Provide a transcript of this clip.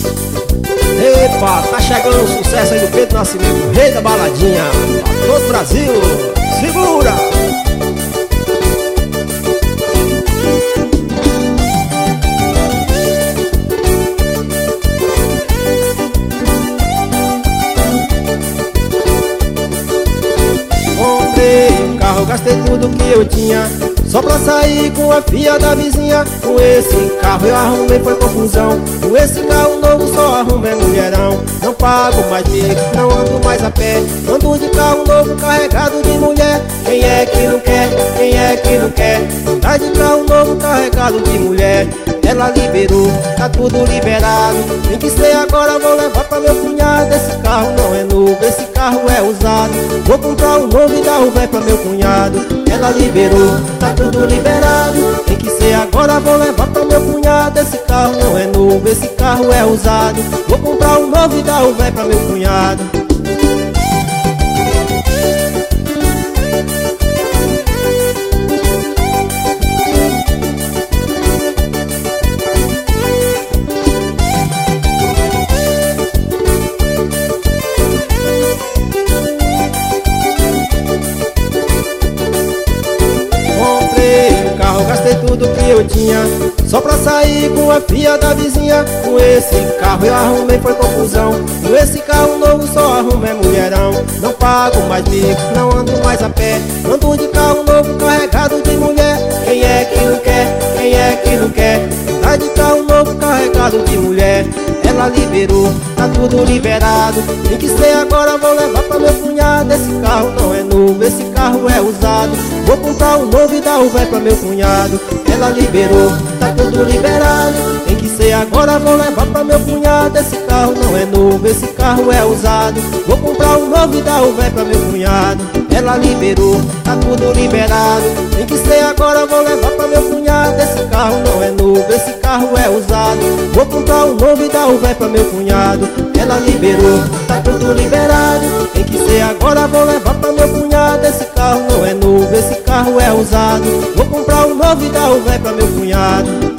Epa, tá chegando o sucesso aí do Pedro Nascimento, rei da baladinha, pra todo o Brasil. Segura! Comprei um carro, gastei tudo que eu tinha só pra sair com a filha da vizinha. Com esse carro eu arrumei, foi confusão. Com esse carro novo só arrumei mulherão. Não pago mais bico, não ando mais a pé. Ando de carro novo carregado de mulher. Quem é que não quer? Quem é que não quer? Andar de carro novo carregado de mulher. Ela liberou, tá tudo liberado. Tem que ser agora, vou levar pra meu cunhado. Esse carro não é novo, esse carro é usado. Vou comprar um novo e dar o velho pra meu cunhado. Ela liberou, tá tudo liberado. Tem que ser agora, vou levar pra meu cunhado. Esse carro não é novo, esse carro é usado. Vou comprar um novo e dar o velho pra meu cunhado. Gastei tudo que eu tinha só pra sair com a filha da vizinha. Com esse carro eu arrumei, foi confusão. Com esse carro novo só arrumei mulherão. Não pago mais bico, não ando mais a pé. Ando de carro novo carregado de mulher. Quem é que não quer? Quem é que não quer? Andar de carro novo carregado de mulher. Ela liberou, tá tudo liberado. Tem que ser agora, vou levar pra meu cunhado. Esse carro não é novo, esse carro é usado. Vou comprar um novo e dar o velho pra meu cunhado. Ela liberou, tá tudo liberado. Tem que ser agora, vou levar pra meu cunhado. Esse carro não é novo, esse carro é usado. Vou comprar um novo e dar o velho pra meu cunhado. Ela liberou, tá tudo liberado. Tem que ser agora, vou levar pra meu cunhado. Esse carro não é novo, esse carro é usado. Vou comprar um novo e dar o velho pra meu cunhado. Ela liberou, tá tudo liberado. Tem que ser agora, vou levar pra meu cunhado. Esse carro não é novo, esse carro é usado. Vou comprar um novo e dar o velho pra meu cunhado.